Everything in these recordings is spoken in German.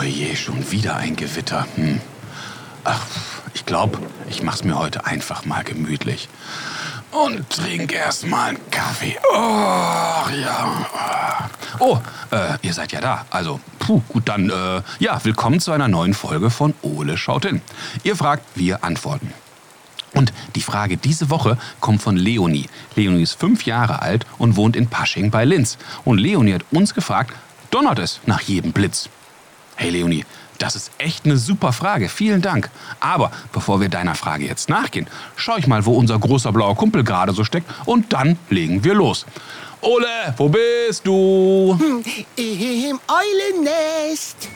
je, schon wieder ein Gewitter. Ach, ich glaube, ich mach's mir heute einfach mal gemütlich. Und trink erst mal einen Kaffee. Oh, ja. Oh, ihr seid ja da. Also, gut, dann, willkommen zu einer neuen Folge von Ole schaut hin. Ihr fragt, wir antworten. Und die Frage diese Woche kommt von Leonie. Leonie ist 5 Jahre alt und wohnt in Pasching bei Linz. Und Leonie hat uns gefragt, donnert es nach jedem Blitz? Hey Leonie, das ist echt eine super Frage. Vielen Dank. Aber bevor wir deiner Frage jetzt nachgehen, schau ich mal, wo unser großer blauer Kumpel gerade so steckt. Und dann legen wir los. Ole, wo bist du? Im Eulennest.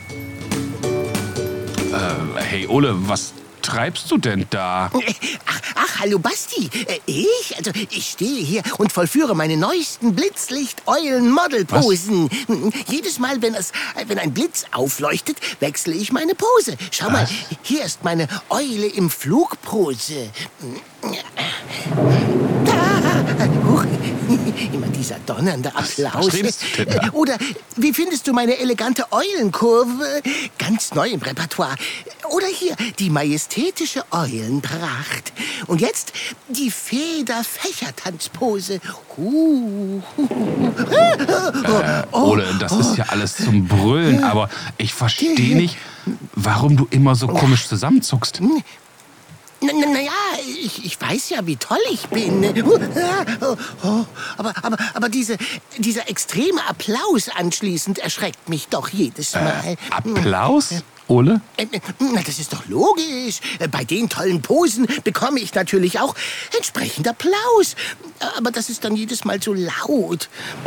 Hey Ole, was treibst du denn da? Ach, hallo Basti. Ich stehe hier und vollführe meine neuesten Blitzlicht-Eulen-Model-Posen. Jedes Mal, wenn ein Blitz aufleuchtet, wechsle ich meine Pose. Schau mal, hier ist meine Eule im Flugpose. Immer dieser donnernde Applaus. Oder wie findest du meine elegante Eulenkurve? Ganz neu im Repertoire. Oder hier die majestätische Eulenpracht. Und jetzt die Federfächertanzpose. Ole, das ist ja alles zum Brüllen, aber ich verstehe nicht, warum du immer so komisch zusammenzuckst. Naja, ich weiß ja, wie toll ich bin. Aber dieser extreme Applaus anschließend erschreckt mich doch jedes Mal. Applaus, Ole? Das ist doch logisch. Bei den tollen Posen bekomme ich natürlich auch entsprechend Applaus. Aber das ist dann jedes Mal so laut.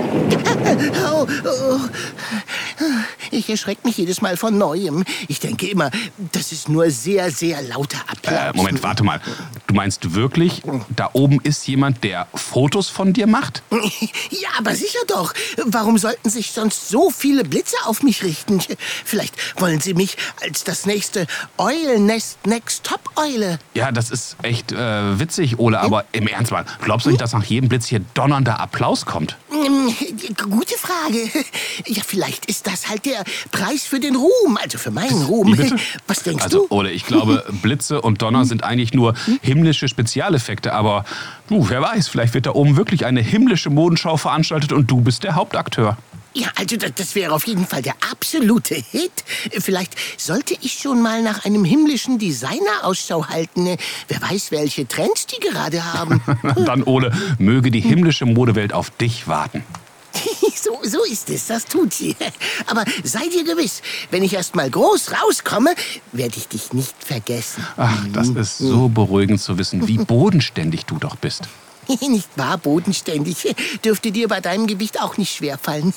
Ich erschrecke mich jedes Mal von Neuem. Ich denke immer, das ist nur sehr, sehr lauter Applaus. Moment, warte mal. Du meinst wirklich, da oben ist jemand, der Fotos von dir macht? Ja, aber sicher doch. Warum sollten sich sonst so viele Blitze auf mich richten? Vielleicht wollen sie mich als das nächste Eulennest Next Top Eule. Ja, das ist echt witzig, Ole, aber im Ernst mal, glaubst du nicht, dass nach jedem Blitz hier donnernder Applaus kommt? Gute Frage. Ja, vielleicht ist das halt der Preis für den Ruhm, also für meinen Ruhm. Wie bitte? Was denkst du? Also, Ole, ich glaube, Blitze und Donner sind eigentlich nur himmlische Spezialeffekte, aber wer weiß, vielleicht wird da oben wirklich eine himmlische Modenschau veranstaltet und du bist der Hauptakteur. Ja, also das wäre auf jeden Fall der absolute Hit. Vielleicht sollte ich schon mal nach einem himmlischen Designer Ausschau halten. Wer weiß, welche Trends die gerade haben. Dann, Ole, möge die himmlische Modewelt auf dich warten. So ist es, das tut sie. Aber sei dir gewiss, wenn ich erst mal groß rauskomme, werde ich dich nicht vergessen. Ach, das ist so beruhigend zu wissen, wie bodenständig du doch bist. Nicht wahr, bodenständig. Dürfte dir bei deinem Gewicht auch nicht schwerfallen.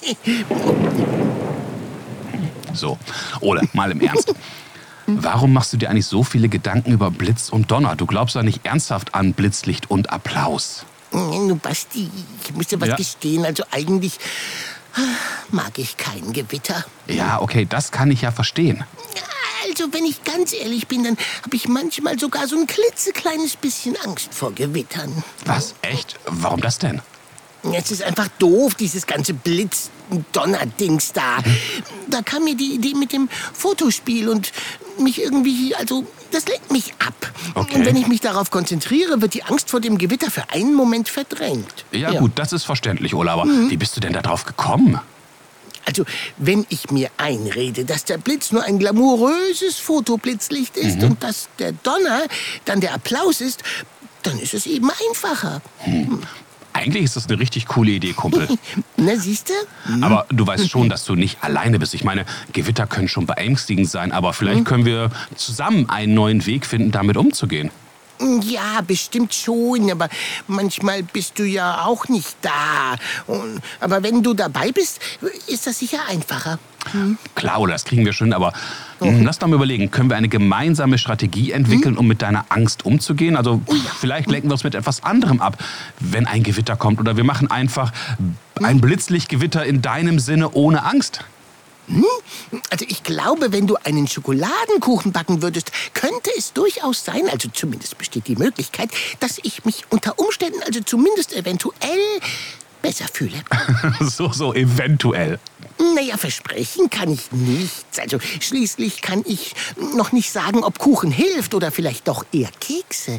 So, Ole, mal im Ernst. Warum machst du dir eigentlich so viele Gedanken über Blitz und Donner? Du glaubst doch nicht ernsthaft an Blitzlicht und Applaus. Nun, Basti, ich muss dir was gestehen. Also eigentlich mag ich kein Gewitter. Ja, okay, das kann ich ja verstehen. Also, wenn ich ganz ehrlich bin, dann habe ich manchmal sogar so ein klitzekleines bisschen Angst vor Gewittern. Was? Echt? Warum das denn? Es ist einfach doof, dieses ganze Blitz-Donner-Dings da. Da kam mir die Idee mit dem Fotospiel und mich irgendwie, also, das lenkt mich ab. Okay. Und wenn ich mich darauf konzentriere, wird die Angst vor dem Gewitter für einen Moment verdrängt. Ja. Gut, das ist verständlich, Ole, aber wie bist du denn da drauf gekommen? Also, wenn ich mir einrede, dass der Blitz nur ein glamouröses Fotoblitzlicht ist und dass der Donner dann der Applaus ist, dann ist es eben einfacher. Eigentlich ist das eine richtig coole Idee, Kumpel. Na, siehst du? Aber du weißt schon, dass du nicht alleine bist. Ich meine, Gewitter können schon beängstigend sein, aber vielleicht können wir zusammen einen neuen Weg finden, damit umzugehen. Ja, bestimmt schon, aber manchmal bist du ja auch nicht da. Aber wenn du dabei bist, ist das sicher einfacher. Klar, Ole, das kriegen wir schon, aber lass doch mal überlegen, können wir eine gemeinsame Strategie entwickeln, um mit deiner Angst umzugehen? Also vielleicht lenken wir uns mit etwas anderem ab, wenn ein Gewitter kommt. Oder wir machen einfach ein Blitzlichtgewitter in deinem Sinne ohne Angst. Also ich glaube, wenn du einen Schokoladenkuchen backen würdest, könnte es durchaus sein, also zumindest besteht die Möglichkeit, dass ich mich unter Umständen, also zumindest eventuell, besser fühle. So eventuell. Naja, Naja, versprechen kann ich nichts. Also schließlich kann ich noch nicht sagen, ob Kuchen hilft oder vielleicht doch eher Kekse.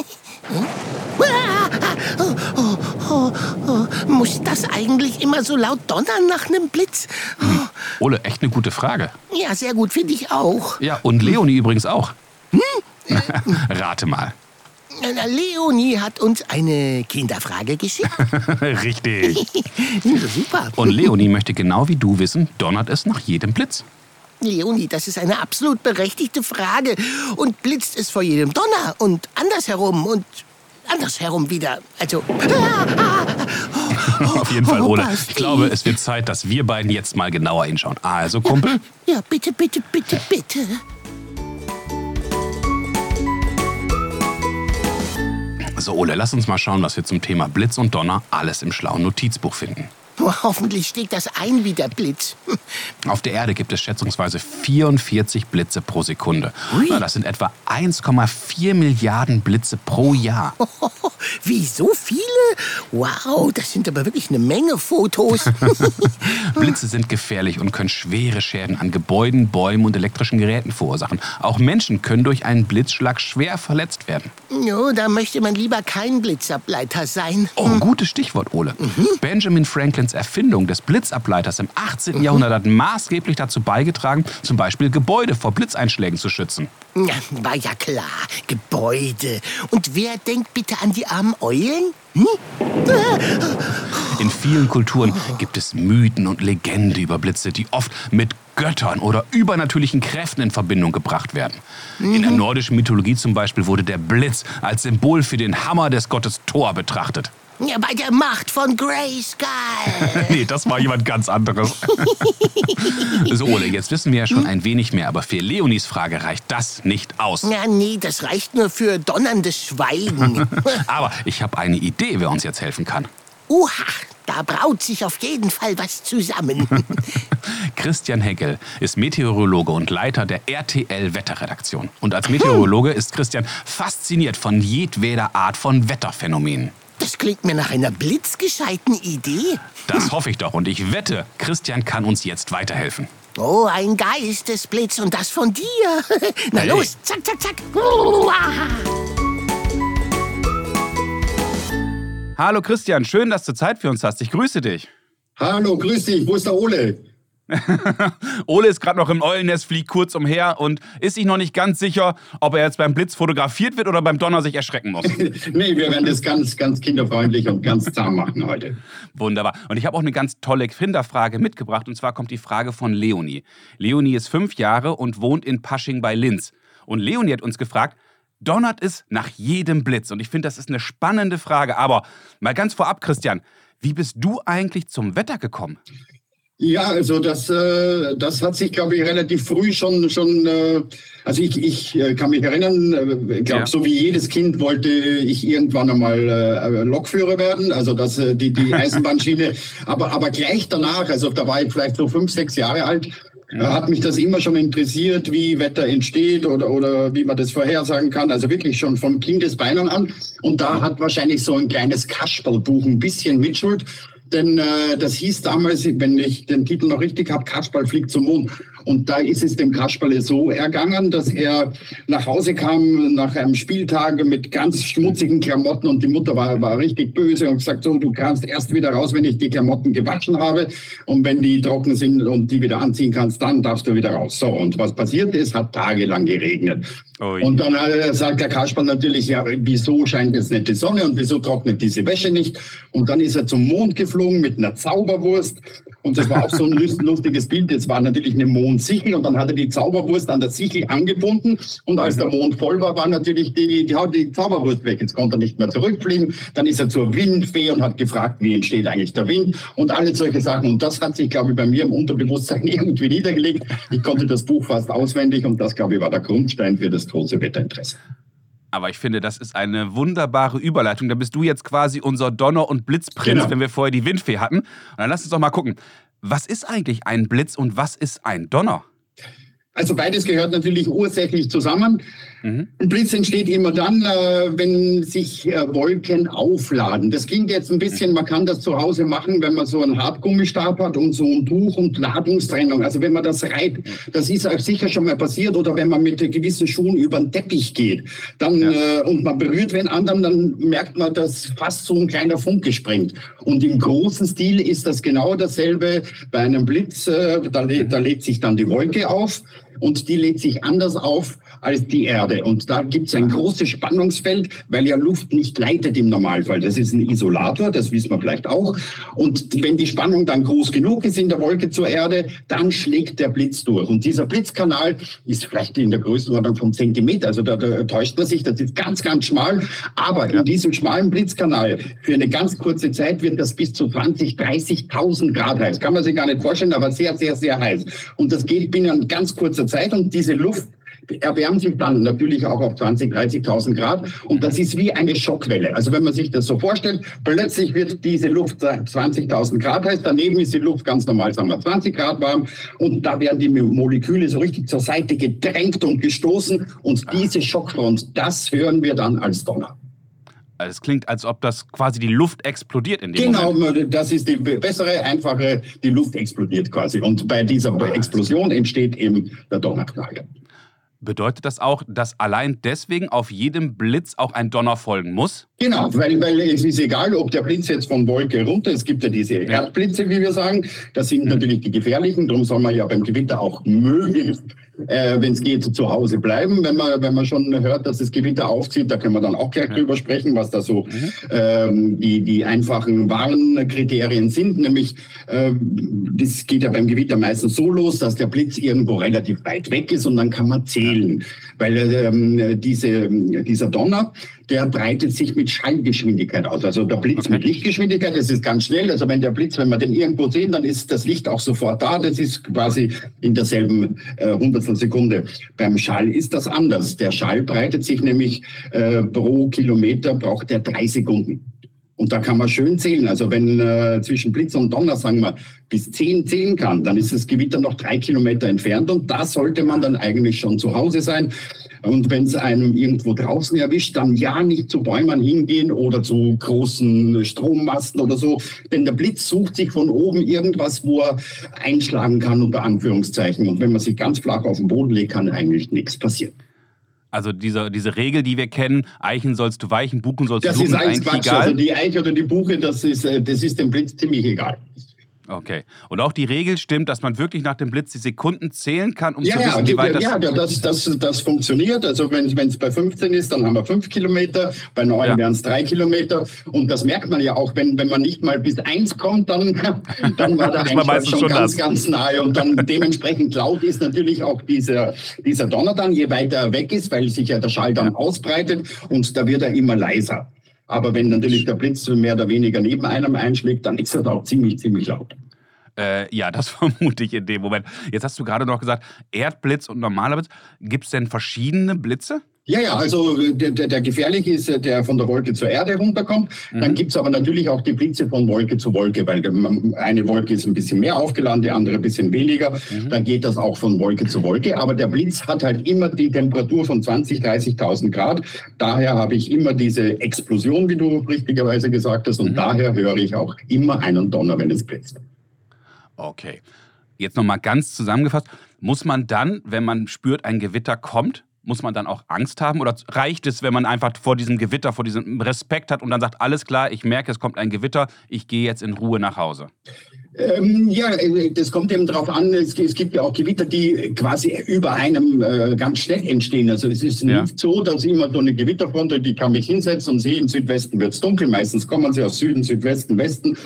Muss das eigentlich immer so laut donnern nach einem Blitz? Ole, echt eine gute Frage. Ja, sehr gut, finde ich auch. Ja, und Leonie übrigens auch. Rate mal. Leonie hat uns eine Kinderfrage geschickt. Richtig. Super. Und Leonie möchte genau wie du wissen, donnert es nach jedem Blitz? Leonie, das ist eine absolut berechtigte Frage. Und blitzt es vor jedem Donner und andersherum wieder. Also... Auf jeden Fall, Ole. Ich glaube, es wird Zeit, dass wir beiden jetzt mal genauer hinschauen. Also, Kumpel? Ja, bitte, bitte, bitte, bitte. So, Ole, lass uns mal schauen, was wir zum Thema Blitz und Donner alles im schlauen Notizbuch finden. Hoffentlich schlägt das ein wie der Blitz. Auf der Erde gibt es schätzungsweise 44 Blitze pro Sekunde. Ui. Das sind etwa 1,4 Milliarden Blitze pro Jahr. Wie, so viele? Wow, das sind aber wirklich eine Menge Fotos. Blitze sind gefährlich und können schwere Schäden an Gebäuden, Bäumen und elektrischen Geräten verursachen. Auch Menschen können durch einen Blitzschlag schwer verletzt werden. Jo, da möchte man lieber kein Blitzableiter sein. Oh, gutes Stichwort, Ole. Benjamin Franklins Erfindung des Blitzableiters im 18. Jahrhundert hat maßgeblich dazu beigetragen, zum Beispiel Gebäude vor Blitzeinschlägen zu schützen. Ja, war ja klar. Gebäude. Und wer denkt bitte an die armen Eulen? In vielen Kulturen gibt es Mythen und Legenden über Blitze, die oft mit Göttern oder übernatürlichen Kräften in Verbindung gebracht werden. In der nordischen Mythologie zum Beispiel wurde der Blitz als Symbol für den Hammer des Gottes Thor betrachtet. Ja, bei der Macht von Grayskull. Nee, das war jemand ganz anderes. So, Ole, jetzt wissen wir ja schon ein wenig mehr, aber für Leonies Frage reicht das nicht aus. Ja, nee, das reicht nur für donnerndes Schweigen. Aber ich habe eine Idee, wer uns jetzt helfen kann. Uha, da braut sich auf jeden Fall was zusammen. Christian Hegel ist Meteorologe und Leiter der RTL-Wetterredaktion. Und als Meteorologe ist Christian fasziniert von jedweder Art von Wetterphänomenen. Das klingt mir nach einer blitzgescheiten Idee. Das hoffe ich doch und ich wette, Christian kann uns jetzt weiterhelfen. Oh, ein Geistesblitz und das von dir. Na Hey. los, zack, zack, zack. Hallo Christian, schön, dass du Zeit für uns hast. Ich grüße dich. Hallo, grüß dich, wo ist der Ole? Ole ist gerade noch im Eulennest, fliegt kurz umher und ist sich noch nicht ganz sicher, ob er jetzt beim Blitz fotografiert wird oder beim Donner sich erschrecken muss. Nee, wir werden das ganz, ganz kinderfreundlich und ganz zahm machen heute. Wunderbar. Und ich habe auch eine ganz tolle Kinderfrage mitgebracht. Und zwar kommt die Frage von Leonie. Leonie ist 5 Jahre und wohnt in Pasching bei Linz. Und Leonie hat uns gefragt, donnert es nach jedem Blitz? Und ich finde, das ist eine spannende Frage. Aber mal ganz vorab, Christian, wie bist du eigentlich zum Wetter gekommen? Ja, also das hat sich, glaube ich, relativ früh schon also ich kann mich erinnern, ich glaube, so wie jedes Kind wollte ich irgendwann einmal Lokführer werden, also die Eisenbahnschiene, aber gleich danach, also da war ich vielleicht so 5, 6 Jahre alt, hat mich das immer schon interessiert, wie Wetter entsteht oder wie man das vorhersagen kann, also wirklich schon von Kindesbeinen an. Und da hat wahrscheinlich so ein kleines Kasperlbuch ein bisschen Mitschuld. Denn das hieß damals, wenn ich den Titel noch richtig habe, Kasperl fliegt zum Mond. Und da ist es dem Kasperle so ergangen, dass er nach Hause kam nach einem Spieltag mit ganz schmutzigen Klamotten und die Mutter war richtig böse und gesagt, so, du kannst erst wieder raus, wenn ich die Klamotten gewaschen habe und wenn die trocken sind und die wieder anziehen kannst, dann darfst du wieder raus. So, und was passiert ist, hat tagelang geregnet. Ui. Und dann sagt der Kasperl natürlich, ja, wieso scheint jetzt nicht die Sonne und wieso trocknet diese Wäsche nicht? Und dann ist er zum Mond geflogen mit einer Zauberwurst. Und das war auch so ein lustiges Bild. Jetzt war natürlich eine Mondsichel und dann hat er die Zauberwurst an der Sichel angebunden. Und als der Mond voll war, war natürlich die Zauberwurst weg. Jetzt konnte er nicht mehr zurückfliegen. Dann ist er zur Windfee und hat gefragt, wie entsteht eigentlich der Wind? Und alle solche Sachen. Und das hat sich, glaube ich, bei mir im Unterbewusstsein irgendwie niedergelegt. Ich konnte das Buch fast auswendig und das, glaube ich, war der Grundstein für das große Wetterinteresse. Aber ich finde, das ist eine wunderbare Überleitung. Da bist du jetzt quasi unser Donner- und Blitzprinz, Genau. wenn wir vorher die Windfee hatten. Und dann lass uns doch mal gucken, was ist eigentlich ein Blitz und was ist ein Donner? Also beides gehört natürlich ursächlich zusammen. Ein Blitz entsteht immer dann, wenn sich Wolken aufladen. Das klingt jetzt ein bisschen, man kann das zu Hause machen, wenn man so einen Hartgummistab hat und so ein Tuch und Ladungstrennung. Also wenn man das reibt, das ist auch sicher schon mal passiert. Oder wenn man mit gewissen Schuhen über den Teppich geht dann, und man berührt wen anderen, dann merkt man, dass fast so ein kleiner Funke springt. Und im großen Stil ist das genau dasselbe bei einem Blitz. Da legt sich dann die Wolke auf. Und die legt sich anders auf als die Erde. Und da gibt es ein großes Spannungsfeld, weil ja Luft nicht leitet im Normalfall. Das ist ein Isolator, das wissen wir vielleicht auch. Und wenn die Spannung dann groß genug ist in der Wolke zur Erde, dann schlägt der Blitz durch. Und dieser Blitzkanal ist vielleicht in der Größenordnung von Zentimeter. Also da täuscht man sich, das ist ganz, ganz schmal. Aber in diesem schmalen Blitzkanal für eine ganz kurze Zeit wird das bis zu 20.000, 30.000 Grad heiß. Kann man sich gar nicht vorstellen, aber sehr, sehr, sehr heiß. Und das geht binnen ganz kurzer Zeit und diese Luft erwärmt sich dann natürlich auch auf 20.000, 30.000 Grad und das ist wie eine Schockwelle. Also wenn man sich das so vorstellt, plötzlich wird diese Luft 20.000 Grad heiß, daneben ist die Luft ganz normal, sagen wir 20 Grad warm und da werden die Moleküle so richtig zur Seite gedrängt und gestoßen und diese Schockfront, das hören wir dann als Donner. Also es klingt, als ob das quasi die Luft explodiert in dem Moment. Genau, das ist die bessere, einfache, die Luft explodiert quasi. Und bei dieser Explosion entsteht eben der Donnerknall. Bedeutet das auch, dass allein deswegen auf jedem Blitz auch ein Donner folgen muss? Genau, weil es ist egal, ob der Blitz jetzt von Wolke runter, es gibt ja diese Erdblitze, wie wir sagen, das sind natürlich die gefährlichen, darum soll man ja beim Gewitter auch möglichst, wenn es geht, zu Hause bleiben. Wenn man schon hört, dass das Gewitter aufzieht, da können wir dann auch gleich drüber sprechen, was da so die einfachen Warnkriterien sind. Nämlich, das geht ja beim Gewitter meistens so los, dass der Blitz irgendwo relativ weit weg ist und dann kann man zählen. Weil dieser Donner, der breitet sich mit Schallgeschwindigkeit aus. Also der Blitz mit Lichtgeschwindigkeit, das ist ganz schnell. Also wenn wir den irgendwo sehen, dann ist das Licht auch sofort da. Das ist quasi in derselben Hundertstelsekunde. Beim Schall ist das anders. Der Schall breitet sich nämlich pro Kilometer, braucht er 3 Sekunden. Und da kann man schön zählen. Also wenn zwischen Blitz und Donner, sagen wir, bis 10 zählen kann, dann ist das Gewitter noch 3 Kilometer entfernt. Und da sollte man dann eigentlich schon zu Hause sein. Und wenn es einem irgendwo draußen erwischt, dann ja nicht zu Bäumen hingehen oder zu großen Strommasten oder so. Denn der Blitz sucht sich von oben irgendwas, wo er einschlagen kann, unter Anführungszeichen. Und wenn man sich ganz flach auf den Boden legt, kann eigentlich nichts passieren. Also diese Regel, die wir kennen, Eichen sollst du weichen, Buchen sollst du suchen, das ist eigentlich Quatsch. Egal. Also die Eiche oder die Buche, das ist dem Blitz ziemlich egal. Okay. Und auch die Regel stimmt, dass man wirklich nach dem Blitz die Sekunden zählen kann, um zu wissen, wie weit das... Ja, das funktioniert. Also wenn es bei 15 ist, dann haben wir 5 Kilometer, bei 9 wären es 3 Kilometer. Und das merkt man ja auch, wenn man nicht mal bis 1 kommt, dann war der Einschlag schon ganz nahe. Und dann dementsprechend laut ist natürlich auch dieser Donner dann, je weiter er weg ist, weil sich ja der Schall dann ausbreitet und da wird er immer leiser. Aber wenn natürlich der Blitz mehr oder weniger neben einem einschlägt, dann ist das auch ziemlich, ziemlich laut. Ja, das vermute ich in dem Moment. Jetzt hast du gerade noch gesagt, Erdblitz und normaler Blitz. Gibt es denn verschiedene Blitze? Ja, also der gefährliche ist, der von der Wolke zur Erde runterkommt. Dann gibt's aber natürlich auch die Blitze von Wolke zu Wolke, weil eine Wolke ist ein bisschen mehr aufgeladen, die andere ein bisschen weniger. Dann geht das auch von Wolke zu Wolke. Aber der Blitz hat halt immer die Temperatur von 20.000, 30.000 Grad. Daher habe ich immer diese Explosion, wie du richtigerweise gesagt hast. Und daher höre ich auch immer einen Donner, wenn es blitzt. Okay. Jetzt nochmal ganz zusammengefasst. Muss man dann, wenn man spürt, ein Gewitter kommt, muss man dann auch Angst haben? Oder reicht es, wenn man einfach vor diesem Gewitter, vor diesem Respekt hat und dann sagt, alles klar, ich merke, es kommt ein Gewitter, ich gehe jetzt in Ruhe nach Hause? Ja, das kommt eben darauf an, es gibt ja auch Gewitter, die quasi über einem ganz schnell entstehen. Also es ist nicht so, dass immer so eine Gewitterfront, die kann mich hinsetzen und sehe, im Südwesten wird es dunkel. Meistens kommen sie aus Süden, Südwesten, Westen.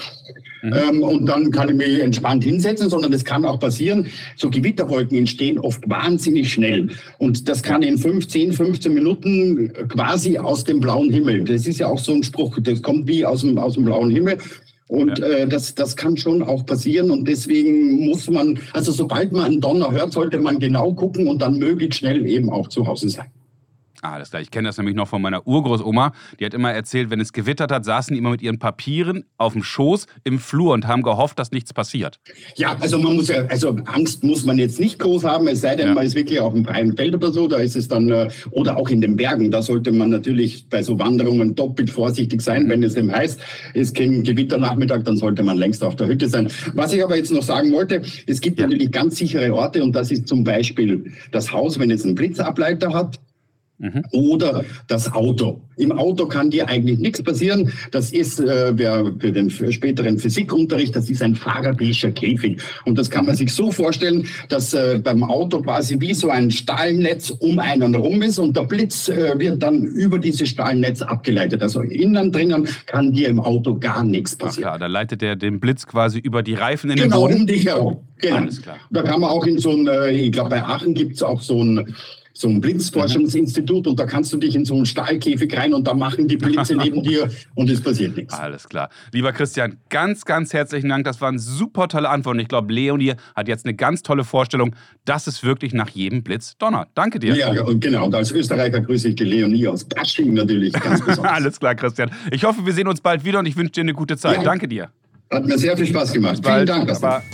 Und dann kann ich mich entspannt hinsetzen, sondern es kann auch passieren, so Gewitterwolken entstehen oft wahnsinnig schnell. Und das kann in 10, 15 Minuten quasi aus dem blauen Himmel. Das ist ja auch so ein Spruch, das kommt wie aus dem blauen Himmel. Und das kann schon auch passieren und deswegen muss man, also sobald man einen Donner hört, sollte man genau gucken und dann möglichst schnell eben auch zu Hause sein. Alles klar, ich kenne das nämlich noch von meiner Urgroßoma. Die hat immer erzählt, wenn es gewittert hat, saßen die immer mit ihren Papieren auf dem Schoß im Flur und haben gehofft, dass nichts passiert. Ja, also Angst muss man jetzt nicht groß haben, es sei denn, man ist wirklich auf dem freien Feld oder so, da ist es dann, oder auch in den Bergen, da sollte man natürlich bei so Wanderungen doppelt vorsichtig sein, wenn es eben heißt, es kein Gewitternachmittag, dann sollte man längst auf der Hütte sein. Was ich aber jetzt noch sagen wollte, es gibt natürlich ganz sichere Orte und das ist zum Beispiel das Haus, wenn es einen Blitzableiter hat. Oder das Auto. Im Auto kann dir eigentlich nichts passieren. Das ist für den späteren Physikunterricht, das ist ein Faraday'scher Käfig. Und das kann man sich so vorstellen, dass beim Auto quasi wie so ein Stahlnetz um einen rum ist und der Blitz wird dann über dieses Stahlnetz abgeleitet. Also innen drinnen kann dir im Auto gar nichts passieren. Ach klar, da leitet der den Blitz quasi über die Reifen in den Boden. Genau, um dich herum. Genau. Alles klar. Da kann man auch in so ein, ich glaube bei Aachen gibt es auch so ein Blitzforschungsinstitut und da kannst du dich in so einen Stahlkäfig rein und da machen die Blitze neben dir und es passiert nichts. Alles klar. Lieber Christian, ganz, ganz herzlichen Dank. Das waren super tolle Antworten. Ich glaube, Leonie hat jetzt eine ganz tolle Vorstellung, dass es wirklich nach jedem Blitz donnert. Danke dir. Ja, und genau. Und als Österreicher grüße ich die Leonie aus Pasching natürlich ganz besonders. Alles klar, Christian. Ich hoffe, wir sehen uns bald wieder und ich wünsche dir eine gute Zeit. Ja. Danke dir. Hat mir sehr viel Spaß gemacht. Vielen Dank.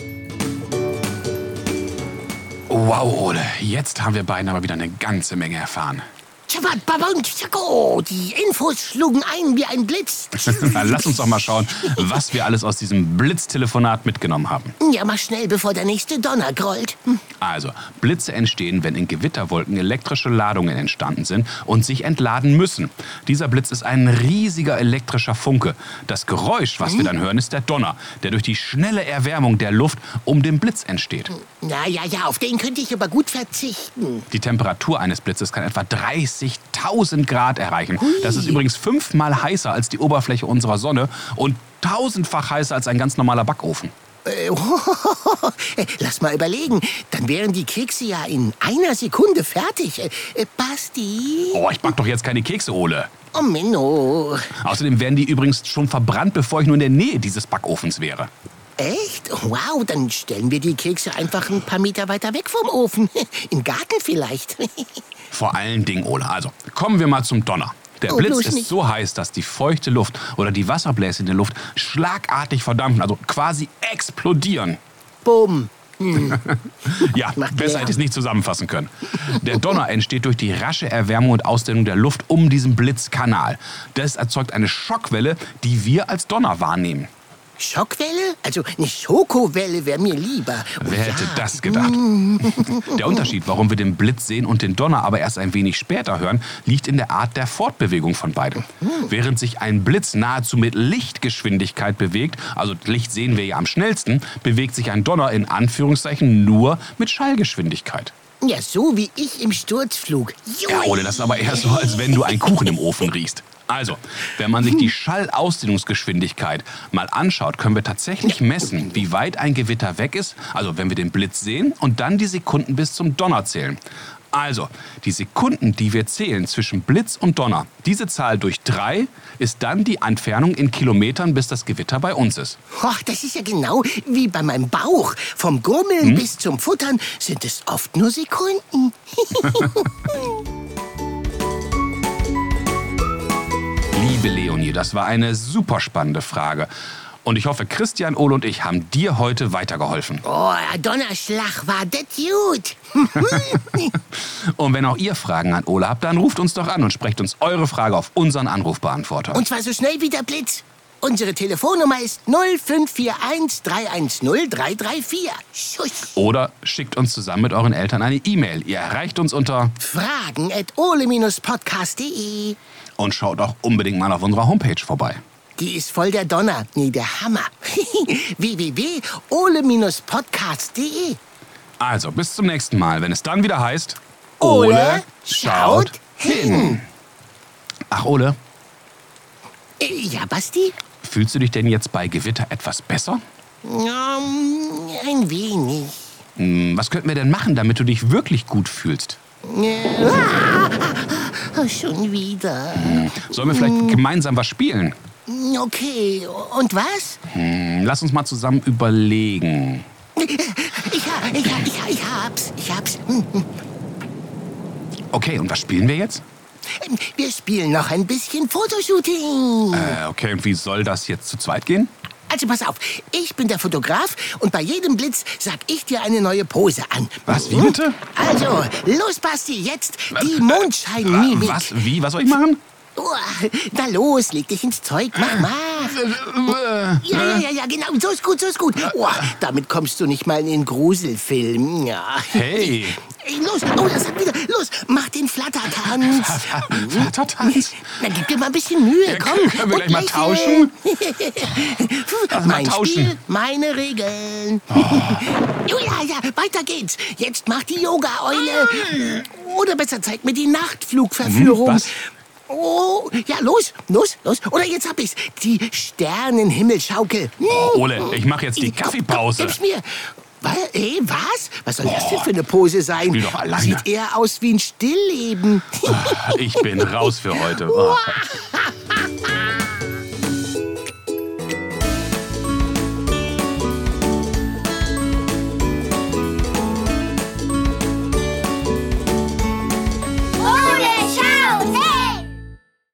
Wow, Ole, jetzt haben wir beiden aber wieder eine ganze Menge erfahren. Die Infos schlugen ein wie ein Blitz. Lass uns doch mal schauen, was wir alles aus diesem Blitztelefonat mitgenommen haben. Ja, mach schnell, bevor der nächste Donner grollt. Also, Blitze entstehen, wenn in Gewitterwolken elektrische Ladungen entstanden sind und sich entladen müssen. Dieser Blitz ist ein riesiger elektrischer Funke. Das Geräusch, was wir dann hören, ist der Donner, der durch die schnelle Erwärmung der Luft um den Blitz entsteht. Ja, auf den könnte ich aber gut verzichten. Die Temperatur eines Blitzes kann etwa 30.000 Grad erreichen. Das ist übrigens 5-mal heißer als die Oberfläche unserer Sonne und 1000-fach heißer als ein ganz normaler Backofen. Lass mal überlegen. Dann wären die Kekse ja in einer Sekunde fertig. Basti? Oh, ich back doch jetzt keine Kekse, Ole. Oh, Menno. Außerdem wären die übrigens schon verbrannt, bevor ich nur in der Nähe dieses Backofens wäre. Echt? Wow, dann stellen wir die Kekse einfach ein paar Meter weiter weg vom Ofen. Im Garten vielleicht. Vor allen Dingen, Ole. Also, kommen wir mal zum Donner. Der Blitz ist so heiß, dass die feuchte Luft oder die Wasserbläschen in der Luft schlagartig verdampfen, also quasi explodieren. Bumm. Ja, besser hätte ich es nicht zusammenfassen können. Der Donner entsteht durch die rasche Erwärmung und Ausdehnung der Luft um diesen Blitzkanal. Das erzeugt eine Schockwelle, die wir als Donner wahrnehmen. Schockwelle? Also eine Schokowelle wäre mir lieber. Wer hätte das gedacht? Der Unterschied, warum wir den Blitz sehen und den Donner aber erst ein wenig später hören, liegt in der Art der Fortbewegung von beidem. Während sich ein Blitz nahezu mit Lichtgeschwindigkeit bewegt, also Licht sehen wir ja am schnellsten, bewegt sich ein Donner in Anführungszeichen nur mit Schallgeschwindigkeit. Ja, so wie ich im Sturzflug. Ja, Ole, das ist aber eher so, als wenn du einen Kuchen im Ofen riechst. Also, wenn man sich die Schallausdehnungsgeschwindigkeit mal anschaut, können wir tatsächlich messen, wie weit ein Gewitter weg ist, also wenn wir den Blitz sehen, und dann die Sekunden bis zum Donner zählen. Also, die Sekunden, die wir zählen zwischen Blitz und Donner, diese Zahl durch 3 ist dann die Entfernung in Kilometern, bis das Gewitter bei uns ist. Och, das ist ja genau wie bei meinem Bauch. Vom Grummeln bis zum Futtern sind es oft nur Sekunden. Liebe Leonie, das war eine super spannende Frage. Und ich hoffe, Christian, Ole und ich haben dir heute weitergeholfen. Oh, Donnerschlag, war das gut. Und wenn auch ihr Fragen an Ole habt, dann ruft uns doch an und sprecht uns eure Frage auf unseren Anrufbeantworter. Und zwar so schnell wie der Blitz. Unsere Telefonnummer ist 0541 310 334. Schuss. Oder schickt uns zusammen mit euren Eltern eine E-Mail. Ihr erreicht uns unter fragen@ole-podcast.de. Und schaut auch unbedingt mal auf unserer Homepage vorbei. Die ist voll der Donner, nee, der Hammer. www.ole-podcast.de. Also, bis zum nächsten Mal, wenn es dann wieder heißt... Ole schaut hin. Ach, Ole? Ja, Basti? Fühlst du dich denn jetzt bei Gewitter etwas besser? Ein wenig. Was könnten wir denn machen, damit du dich wirklich gut fühlst? Schon wieder. Sollen wir vielleicht gemeinsam was spielen? Okay, und was? Lass uns mal zusammen überlegen. Ich hab's. Okay, und was spielen wir jetzt? Wir spielen noch ein bisschen Fotoshooting. Okay, und wie soll das jetzt zu zweit gehen? Also pass auf, ich bin der Fotograf und bei jedem Blitz sag ich dir eine neue Pose an. Was, wie bitte? Also, los Basti, jetzt die Mondscheinmimik. Was, wie, was soll ich machen? Oh, na los, leg dich ins Zeug, mach. Ja, genau, so ist gut. Oh, damit kommst du nicht mal in den Gruselfilm. Ja. Hey. Los, das hat wieder. Los, mach den Flattertanz. Flattertanz? Na, gib dir mal ein bisschen Mühe, Ja, komm. können wir und gleich mal tauschen? Mein tauschen. Spiel, meine Regeln. Ja, weiter geht's. Jetzt mach die Yoga-Eule. Oder besser, zeig mir die Nachtflugverführung. Was? Oh, ja, los. Oder jetzt hab ich's. Die Sternenhimmelschaukel. Oh, Ole, ich mache jetzt die Kaffeepause. Gib's mir. Was? Was soll das denn für eine Pose sein? Spiel doch alleine. Sieht eher aus wie ein Stillleben. Ich bin raus für heute. Oh.